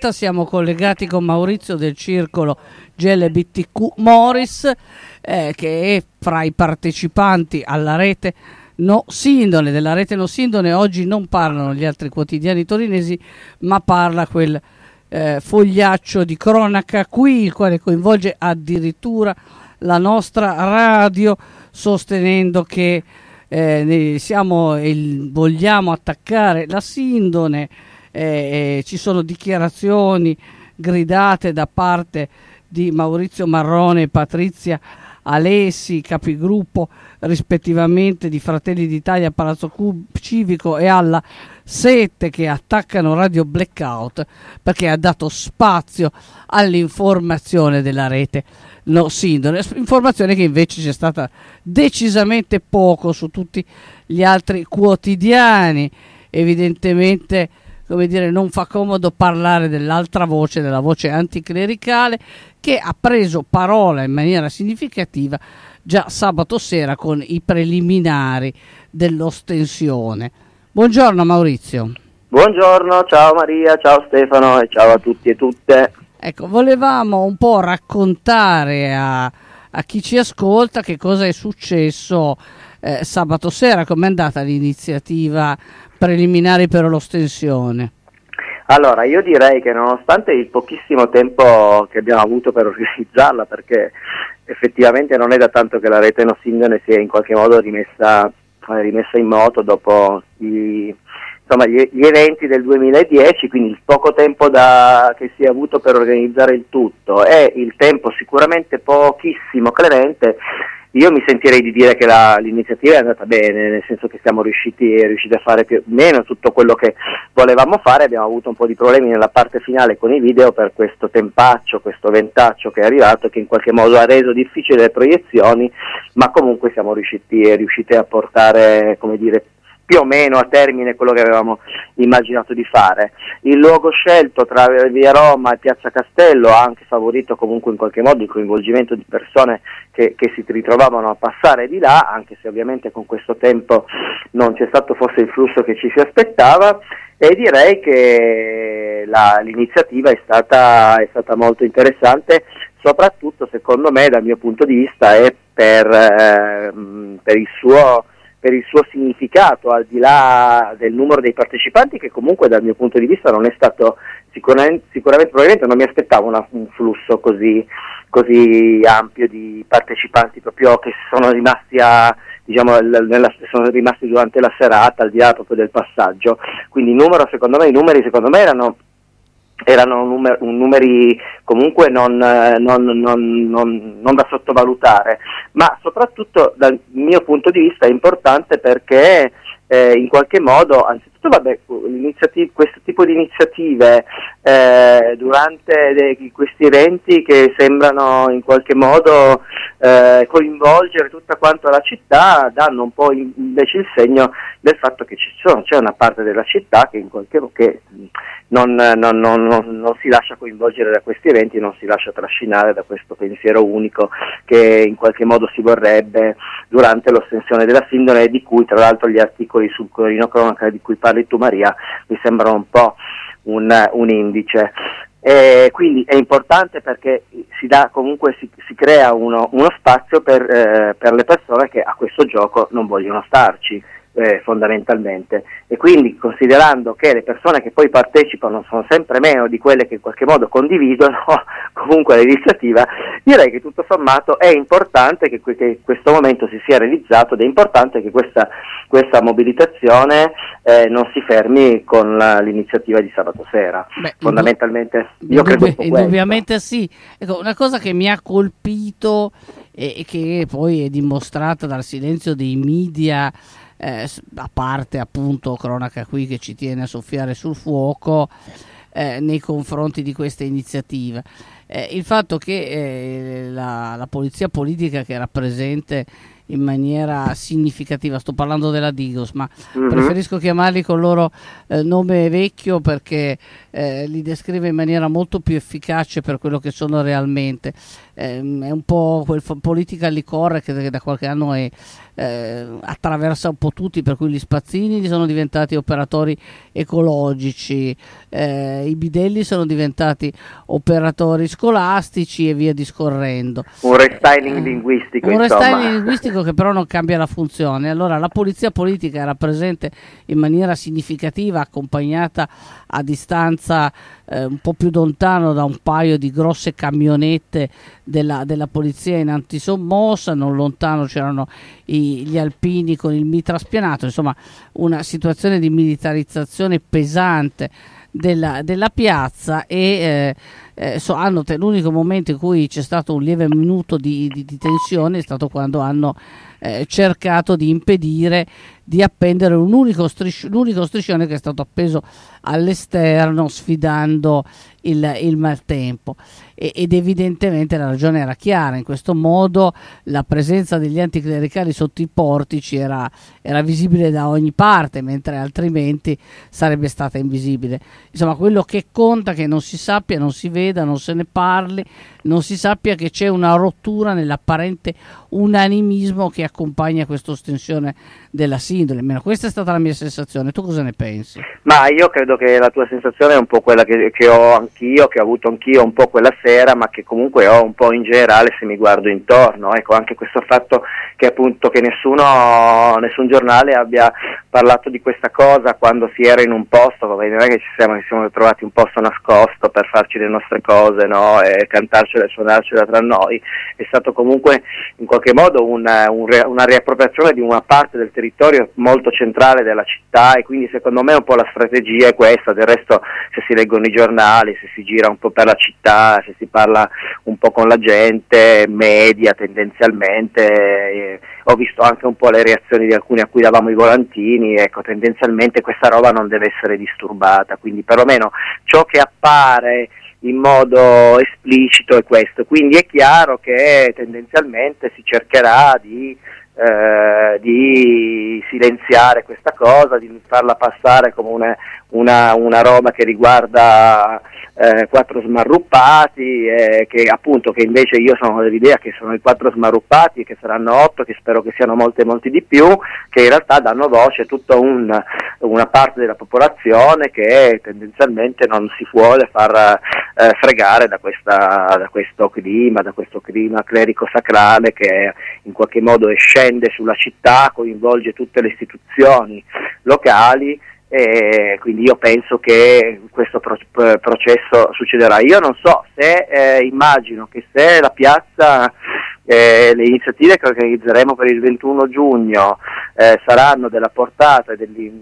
diretta, siamo collegati con Maurizio del circolo GLBTQ Moris, che è fra i partecipanti alla rete No Sindone. Della rete No Sindone oggi non parlano gli altri quotidiani torinesi, ma parla quel fogliaccio di cronaca qui, il quale coinvolge addirittura la nostra radio, sostenendo che vogliamo attaccare la Sindone. Ci sono dichiarazioni gridate da parte di Maurizio Marrone e Patrizia Alessi, capigruppo rispettivamente di Fratelli d'Italia, Palazzo Civico e alla 7, che attaccano Radio Blackout perché ha dato spazio all'informazione della rete No Sindone, informazione che invece c'è stata decisamente poco su tutti gli altri quotidiani. Evidentemente, come dire, non fa comodo parlare dell'altra voce, della voce anticlericale, che ha preso parola in maniera significativa già sabato sera con i preliminari dell'ostensione. Buongiorno Maurizio. Buongiorno, ciao Maria, ciao Stefano e ciao a tutti e tutte. Ecco, volevamo un po' raccontare a chi ci ascolta che cosa è successo sabato sera, com'è andata l'iniziativa preliminari per l'ostensione. Allora, io direi che nonostante il pochissimo tempo che abbiamo avuto per organizzarla, perché effettivamente non è da tanto che la rete No Sindone si è in qualche modo rimessa in moto dopo gli eventi del 2010, quindi il poco tempo che si è avuto per organizzare il tutto e il tempo sicuramente pochissimo clemente, io mi sentirei di dire che l'iniziativa è andata bene, nel senso che siamo riusciti a fare più o meno tutto quello che volevamo fare. Abbiamo avuto un po' di problemi nella parte finale con i video per questo tempaccio, questo ventaccio che è arrivato, che in qualche modo ha reso difficili le proiezioni, ma comunque siamo riusciti a portare, come dire, più o meno a termine quello che avevamo immaginato di fare. Il luogo scelto tra via Roma e piazza Castello ha anche favorito comunque in qualche modo il coinvolgimento di persone che si ritrovavano a passare di là, anche se ovviamente con questo tempo non c'è stato forse il flusso che ci si aspettava, e direi che l'iniziativa è stata molto interessante, soprattutto secondo me dal mio punto di vista è per il suo significato, al di là del numero dei partecipanti, che comunque dal mio punto di vista non è stato sicuramente probabilmente non mi aspettavo un flusso così ampio di partecipanti, proprio che sono rimasti sono rimasti durante la serata, al di là proprio del passaggio. Quindi i numeri secondo me erano numeri comunque non da sottovalutare, ma soprattutto dal mio punto di vista è importante perché in qualche modo, anzitutto questo tipo di iniziative durante questi eventi che sembrano in qualche modo coinvolgere tutta quanto la città, danno un po' invece il segno del fatto che c'è una parte della città che non si lascia coinvolgere da questi eventi, non si lascia trascinare da questo pensiero unico che in qualche modo si vorrebbe durante l'ostensione della Sindone, di cui tra l'altro gli articoli sul Corriere Cronaca di cui parli tu Maria mi sembrano un po' un indice. Quindi è importante perché si crea uno spazio per le persone che a questo gioco non vogliono starci. Fondamentalmente, e quindi considerando che le persone che poi partecipano sono sempre meno di quelle che in qualche modo condividono comunque l'iniziativa, direi che tutto sommato è importante che questo momento si sia realizzato, ed è importante che questa mobilitazione non si fermi con l'iniziativa di sabato sera. Fondamentalmente io credo indubbiamente sì. Ecco, una cosa che mi ha colpito e che poi è dimostrata dal silenzio dei media, a parte appunto Cronaca qui che ci tiene a soffiare sul fuoco nei confronti di questa iniziativa, il fatto che la polizia politica che era presente in maniera significativa. Sto parlando della Digos, ma preferisco chiamarli con il loro nome vecchio perché li descrive in maniera molto più efficace per quello che sono realmente. È un po' quel politically correct che da qualche anno attraversa un po' tutti, per cui gli spazzini sono diventati operatori ecologici, i bidelli sono diventati operatori scolastici e via discorrendo. Un restyling linguistico, un restyling linguistico che però non cambia la funzione. Allora la polizia politica era presente in maniera significativa, accompagnata a distanza un po' più lontano da un paio di grosse camionette della polizia in antisommossa, non lontano c'erano gli alpini con il mitra spianato, insomma una situazione di militarizzazione pesante della piazza e l'unico momento in cui c'è stato un lieve minuto di tensione è stato quando hanno cercato di impedire di appendere l'unico striscione che è stato appeso all'esterno sfidando il maltempo, ed evidentemente la ragione era chiara. In questo modo la presenza degli anticlericali sotto i portici era visibile da ogni parte, mentre altrimenti sarebbe stata invisibile. Insomma, quello che conta è che non si sappia, non si veda, non se ne parli, non si sappia che c'è una rottura nell'apparente unanimismo che accompagna questa ostensione della sindone. Almeno questa è stata la mia sensazione. Tu cosa ne pensi? Ma io credo che la tua sensazione è un po' quella che ho anch'io, che ho avuto anch'io un po' quella sera, ma che comunque ho un po' in generale se mi guardo intorno. Ecco, anche questo fatto che appunto che nessun giornale abbia parlato di questa cosa quando si era in un posto, non è che ci siamo trovati un posto nascosto per farci le nostre cose, no? E cantarcela e suonarcela tra noi. È stato comunque in qualche modo una riappropriazione di una parte del territorio molto centrale della città, e quindi secondo me un po' la strategia è questa. Del resto, se si leggono i giornali, se si gira un po' per la città, se si parla un po' con la gente, media tendenzialmente, ho visto anche un po' le reazioni di alcuni a cui davamo i volantini, ecco, tendenzialmente questa roba non deve essere disturbata, quindi perlomeno ciò che appare in modo esplicito è questo. Quindi è chiaro che tendenzialmente si cercherà di silenziare questa cosa, di farla passare come una roba che riguarda 4 smarruppati, che invece io sono dell'idea che sono i 4 smarruppati e che saranno 8, che spero che siano molti di più, che in realtà danno voce a tutta una parte della popolazione che tendenzialmente non si vuole far fregare da questo clima clerico-sacrale che in qualche modo scende sulla città, coinvolge tutte le istituzioni locali. E quindi io penso che questo processo succederà. Io non so se immagino che se la piazza, le iniziative che organizzeremo per il 21 giugno saranno della portata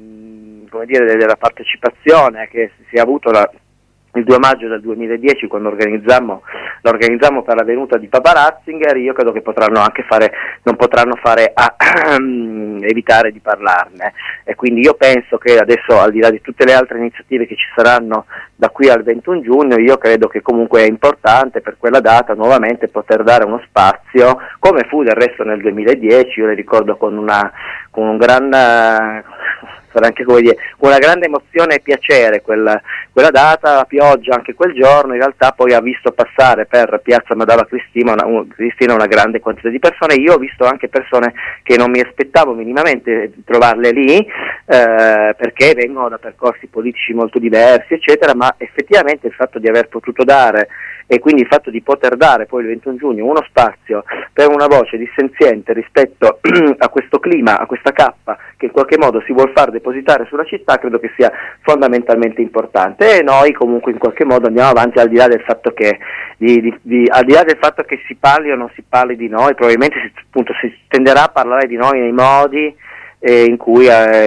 della partecipazione che si è avuto il 2 maggio del 2010, quando l'organizzammo per la venuta di Papa Ratzinger, io credo che non potranno fare a evitare di parlarne, e quindi io penso che adesso, al di là di tutte le altre iniziative che ci saranno da qui al 21 giugno, io credo che comunque è importante per quella data nuovamente poter dare uno spazio, come fu del resto nel 2010, io le ricordo con un gran sarà anche con una grande emozione e piacere quella data. La pioggia anche quel giorno in realtà poi ha visto passare per Piazza Madama Cristina una grande quantità di persone. Io ho visto anche persone che non mi aspettavo minimamente di trovarle lì, perché vengono da percorsi politici molto diversi eccetera, ma effettivamente il fatto di aver potuto dare, e quindi il fatto di poter dare poi il 21 giugno uno spazio per una voce dissenziente rispetto a questo clima, a questa cappa che in qualche modo si vuol far depositare sulla città, credo che sia fondamentalmente importante, e noi comunque in qualche modo andiamo avanti al di là del fatto che al di là del fatto che si parli o non si parli di noi. Probabilmente si tenderà a parlare di noi nei modi in cui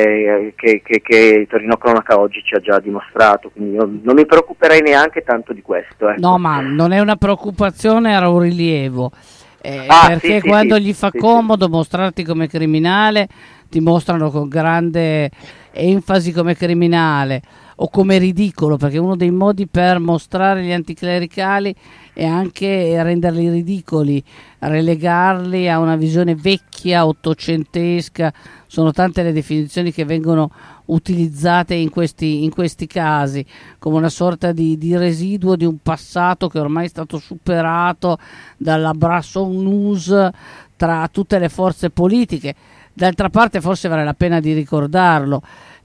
che Torino Cronaca oggi ci ha già dimostrato, quindi io non mi preoccuperei neanche tanto di questo. Ecco. No, ma non è una preoccupazione, era un rilievo, perché quando gli fa comodo mostrarti come criminale, ti mostrano con grande enfasi come criminale, o come ridicolo, perché uno dei modi per mostrare gli anticlericali è anche renderli ridicoli, relegarli a una visione vecchia, ottocentesca. Sono tante le definizioni che vengono utilizzate in questi casi, come una sorta di residuo di un passato che ormai è stato superato dalla Brasson News tra tutte le forze politiche. D'altra parte forse vale la pena di ricordarlo,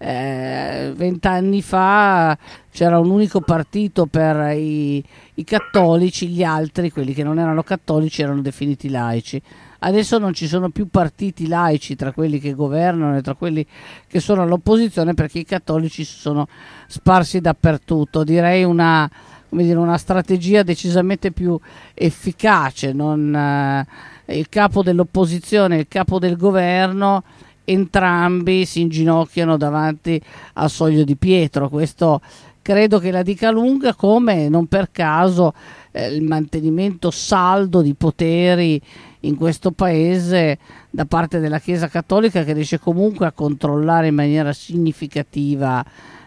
20 anni fa c'era un unico partito per i cattolici, gli altri, quelli che non erano cattolici, erano definiti laici. Adesso non ci sono più partiti laici tra quelli che governano e tra quelli che sono all'opposizione, perché i cattolici si sono sparsi dappertutto. Direi una strategia decisamente più efficace. Il capo dell'opposizione e il capo del governo, entrambi si inginocchiano davanti al soglio di Pietro. Questo credo che la dica lunga, come non per caso il mantenimento saldo di poteri in questo paese da parte della Chiesa Cattolica, che riesce comunque a controllare in maniera significativa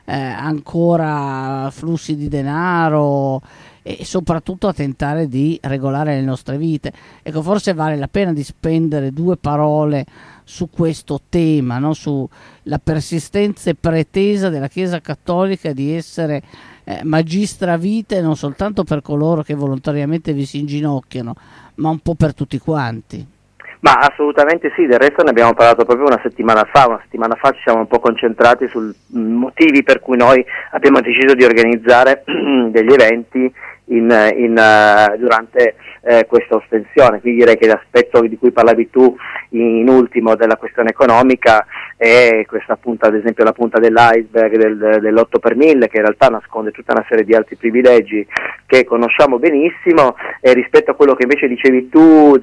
ancora flussi di denaro e soprattutto a tentare di regolare le nostre vite. Ecco, forse vale la pena di spendere due parole su questo tema, no? Sulla persistenza e pretesa della Chiesa Cattolica di essere magistra vitae, non soltanto per coloro che volontariamente vi si inginocchiano, ma un po' per tutti quanti. Ma assolutamente sì, del resto ne abbiamo parlato proprio una settimana fa ci siamo un po' concentrati sui motivi per cui noi abbiamo deciso di organizzare degli eventi durante questa ostensione. Quindi direi che l'aspetto di cui parlavi tu in ultimo della questione economica è questa punta, ad esempio la punta dell'iceberg dell'8 per 1000, che in realtà nasconde tutta una serie di altri privilegi che conosciamo benissimo, e rispetto a quello che invece dicevi tu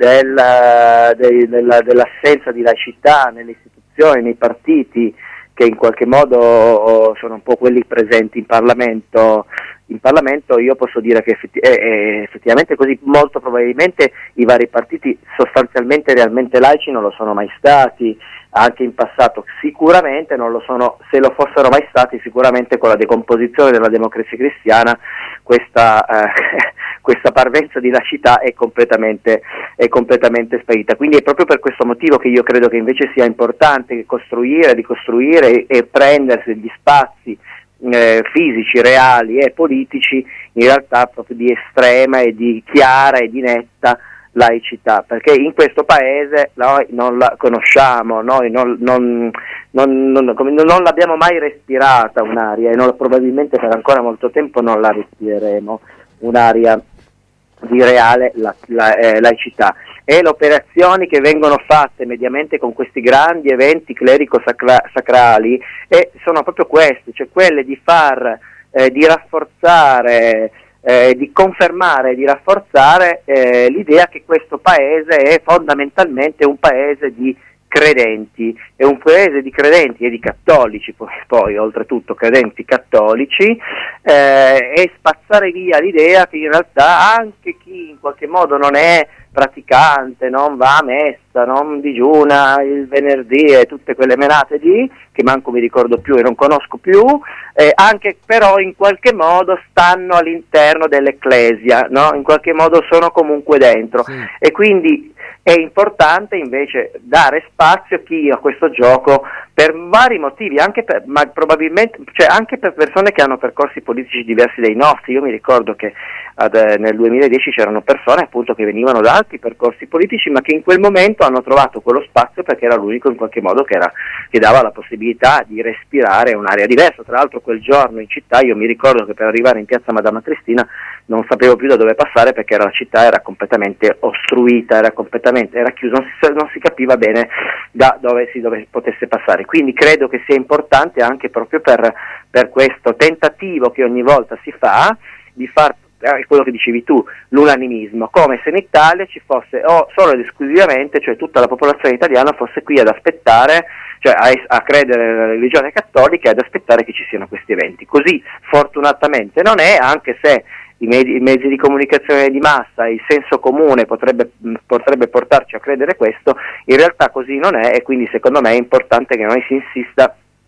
dell'assenza di laicità nelle istituzioni, nei partiti, che in qualche modo sono un po' quelli presenti in Parlamento, io posso dire che è effettivamente così. Molto probabilmente i vari partiti sostanzialmente realmente laici non lo sono mai stati, anche in passato sicuramente non lo sono. Se lo fossero mai stati, sicuramente con la decomposizione della Democrazia Cristiana questa parvenza di laicità è completamente sparita. Quindi è proprio per questo motivo che io credo che invece sia importante ricostruire e prendersi gli spazi fisici, reali e politici, in realtà proprio di estrema e di chiara e di netta laicità, perché in questo paese noi non la conosciamo, noi non l'abbiamo mai respirata un'aria, e probabilmente per ancora molto tempo non la respireremo, un'aria di reale laicità. E le operazioni che vengono fatte mediamente con questi grandi eventi clerico-sacrali sono proprio queste, cioè quelle di di rafforzare, di confermare e di rafforzare l'idea che questo paese è fondamentalmente un paese di credenti, è un paese di credenti e di cattolici, poi oltretutto credenti cattolici, e spazzare via l'idea che in realtà anche chi in qualche modo non è praticante, non va a messa, non digiuna il venerdì e tutte quelle menate che manco mi ricordo più e non conosco più, anche però in qualche modo stanno all'interno dell'ecclesia, no? In qualche modo sono comunque dentro, sì. E quindi è importante invece dare spazio a chi a questo gioco per vari motivi, ma probabilmente, cioè anche per persone che hanno percorsi politici diversi dai nostri. Io mi ricordo che nel 2010 c'erano persone appunto che venivano da altri percorsi politici, ma che in quel momento hanno trovato quello spazio perché era l'unico in qualche modo che dava la possibilità di respirare un'aria diversa. Tra l'altro quel giorno in città io mi ricordo che per arrivare in piazza Madama Cristina non sapevo più da dove passare, perché la città era completamente ostruita, era chiusa, non si capiva bene da dove si potesse passare. Quindi credo che sia importante anche proprio per questo tentativo che ogni volta si fa di far quello che dicevi tu, l'unanimismo, come se in Italia ci fosse solo ed esclusivamente, cioè tutta la popolazione italiana fosse qui ad aspettare, cioè a credere nella religione cattolica e ad aspettare che ci siano questi eventi. Così fortunatamente non è, anche se i mezzi di comunicazione di massa e il senso comune potrebbe portarci a credere questo. In realtà così non è, e quindi secondo me è importante che noi si insista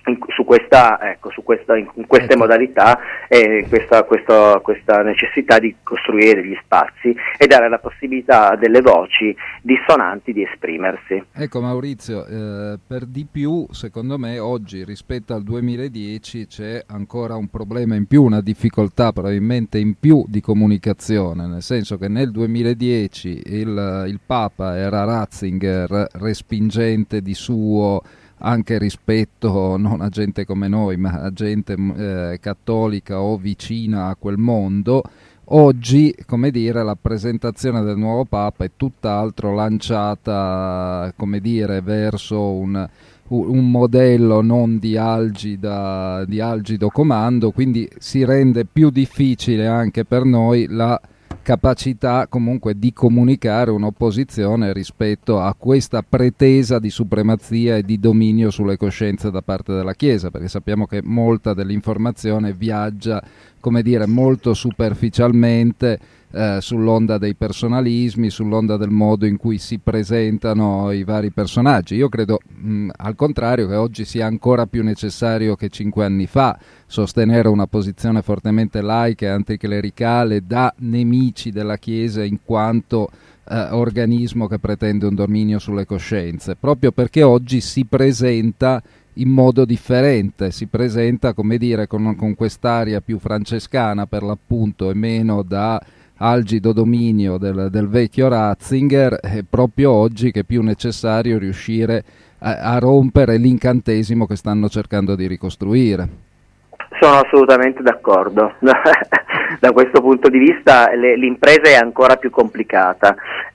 su in queste modalità e questa necessità di costruire degli spazi e dare la possibilità delle voci dissonanti di esprimersi. Ecco Maurizio, per di più secondo me oggi rispetto al 2010 c'è ancora un problema in più, una difficoltà probabilmente in più di comunicazione, nel senso che nel 2010 il Papa era Ratzinger, respingente di suo anche rispetto non a gente come noi, ma a gente cattolica o vicina a quel mondo. Oggi, come dire, la presentazione del nuovo Papa è tutt'altro lanciata, come dire, verso un modello non di algido comando, quindi si rende più difficile anche per noi la capacità comunque di comunicare un'opposizione rispetto a questa pretesa di supremazia e di dominio sulle coscienze da parte della Chiesa, perché sappiamo che molta dell'informazione viaggia, come dire, molto superficialmente sull'onda dei personalismi, sull'onda del modo in cui si presentano i vari personaggi. Io credo al contrario che oggi sia ancora più necessario che 5 anni fa sostenere una posizione fortemente laica e anticlericale da nemici della Chiesa in quanto organismo che pretende un dominio sulle coscienze, proprio perché oggi si presenta in modo differente, si presenta, come dire, con quest'aria più francescana per l'appunto e meno da algido dominio del vecchio Ratzinger. È proprio oggi che è più necessario riuscire a rompere l'incantesimo che stanno cercando di ricostruire. Sono assolutamente d'accordo. Da questo punto di vista l'impresa è ancora più complicata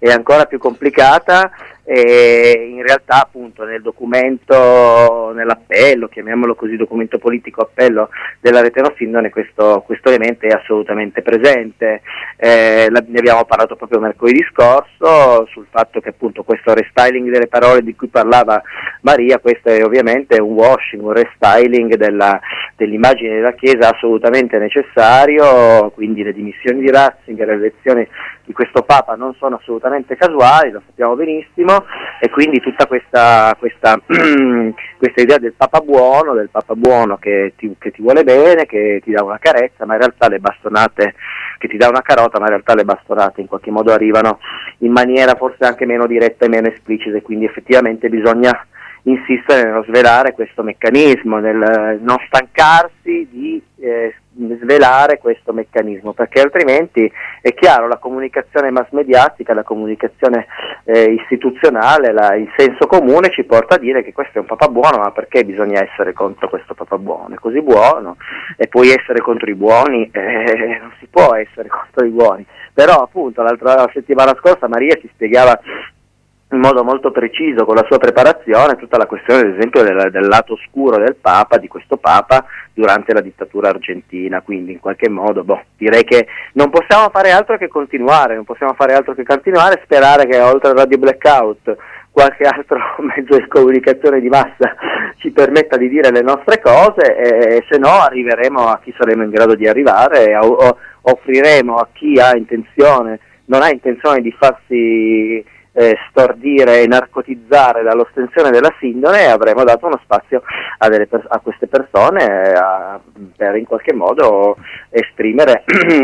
e in realtà appunto nel documento, nell'appello, chiamiamolo così, documento politico appello della Rete No Sindone, questo elemento è assolutamente presente. Ne abbiamo parlato proprio mercoledì scorso sul fatto che appunto questo restyling delle parole di cui parlava Maria, questo è ovviamente un washing, un restyling dell'immagine della Chiesa assolutamente necessario, quindi le dimissioni di Ratzinger, le elezioni di questo Papa non sono assolutamente casuali, lo sappiamo benissimo, e quindi tutta questa idea del Papa buono che ti vuole bene, che ti dà una carezza, ma in realtà le bastonate, che ti dà una carota, ma in realtà le bastonate in qualche modo arrivano in maniera forse anche meno diretta e meno esplicita, e quindi effettivamente bisogna insistere nello svelare questo meccanismo, nel non stancarsi di svelare questo meccanismo, perché altrimenti è chiaro, la comunicazione mass mediatica, la comunicazione istituzionale, il senso comune ci porta a dire che questo è un Papa buono, ma perché bisogna essere contro questo Papa buono? È così buono e puoi essere contro i buoni, non si può essere contro i buoni. Però appunto la settimana scorsa Maria ci spiegava in modo molto preciso, con la sua preparazione, tutta la questione ad esempio del lato oscuro del Papa, di questo Papa durante la dittatura argentina, quindi in qualche modo direi che non possiamo fare altro che continuare, sperare che oltre al Radio Blackout qualche altro mezzo di comunicazione di massa ci permetta di dire le nostre cose, e se no arriveremo a chi saremo in grado di arrivare, offriremo a chi non ha intenzione di farsi stordire e narcotizzare dall'ostensione della sindone, e avremo dato uno spazio a queste persone per in qualche modo esprimere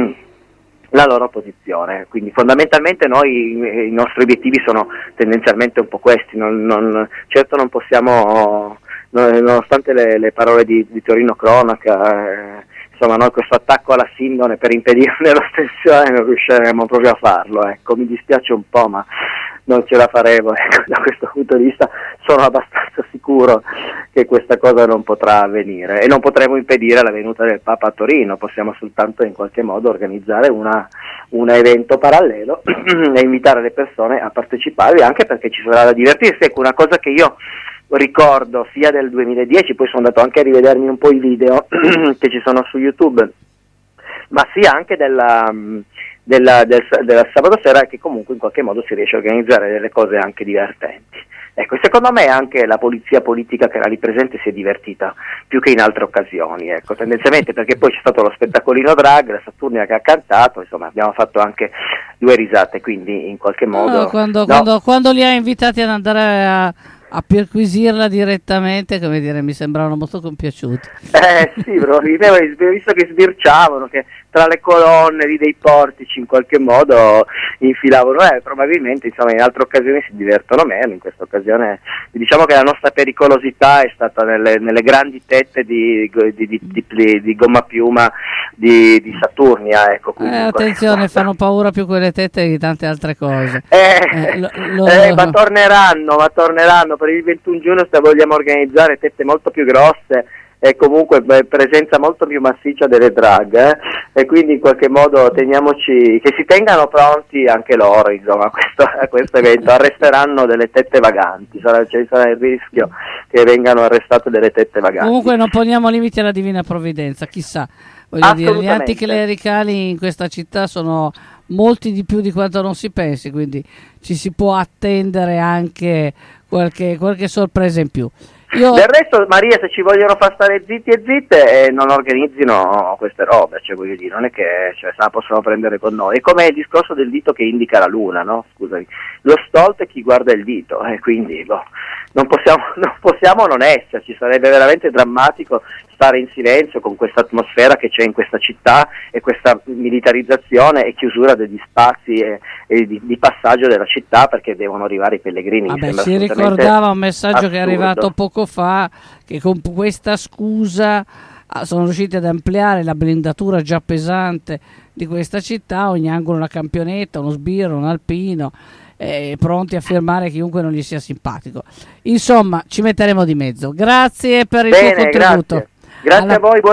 la loro posizione. Quindi fondamentalmente i nostri obiettivi sono tendenzialmente un po' questi, certo non possiamo, nonostante le parole di Torino Cronaca, insomma noi questo attacco alla sindone per impedirne l'ostensione non riusciremo proprio a farlo, ecco, mi dispiace un po', ma non ce la faremo, ecco. Da questo punto di vista sono abbastanza sicuro che questa cosa non potrà avvenire, e non potremo impedire la venuta del Papa a Torino, possiamo soltanto in qualche modo organizzare un evento parallelo e invitare le persone a parteciparvi, anche perché ci sarà da divertirsi. Ecco, una cosa che io ricordo sia del 2010, poi sono andato anche a rivedermi un po' i video che ci sono su YouTube, ma sia anche del sabato sera, che comunque in qualche modo si riesce a organizzare delle cose anche divertenti. Ecco, secondo me anche la polizia politica che era lì presente si è divertita più che in altre occasioni, ecco, tendenzialmente, perché poi c'è stato lo spettacolino drag, la Saturnia che ha cantato, insomma abbiamo fatto anche 2 risate, quindi in qualche modo... Quando li hai invitati ad andare a perquisirla direttamente, come dire, mi sembravano molto compiaciuti. Sì, probabilmente, visto che sbirciavano, che tra le colonne dei portici in qualche modo infilavano, probabilmente insomma in altre occasioni si divertono meno, in questa occasione diciamo che la nostra pericolosità è stata nelle grandi tette di gomma piuma di Saturnia, ecco. Attenzione, fanno paura più quelle tette di tante altre cose. Ma torneranno per il 21 giugno, se vogliamo organizzare tette molto più grosse e comunque presenza molto più massiccia delle drag, e quindi in qualche modo teniamoci, che si tengano pronti anche loro, insomma, a questo evento. Arresteranno delle tette vaganti, sarà il rischio che vengano arrestate delle tette vaganti. Comunque non poniamo limiti alla divina provvidenza, chissà, voglio dire, gli anticlericali in questa città sono molti di più di quanto non si pensi, quindi ci si può attendere anche qualche sorpresa in più. Del resto, Maria, se ci vogliono far stare zitti e zitte, non organizzino queste robe, cioè voglio dire, non è che se la possono prendere con noi. È come il discorso del dito che indica la luna, no? Scusami, lo stolto è chi guarda il dito, quindi non possiamo non esserci, sarebbe veramente drammatico stare in silenzio con questa atmosfera che c'è in questa città e questa militarizzazione e chiusura degli spazi e di passaggio della città, perché devono arrivare i pellegrini. Si ricordava un messaggio che è arrivato poco fa, che con questa scusa sono riusciti ad ampliare la blindatura già pesante di questa città, ogni angolo una campionetta, uno sbirro, un alpino, pronti a fermare chiunque non gli sia simpatico. Insomma, ci metteremo di mezzo. Grazie per il tuo contributo. Grazie a voi.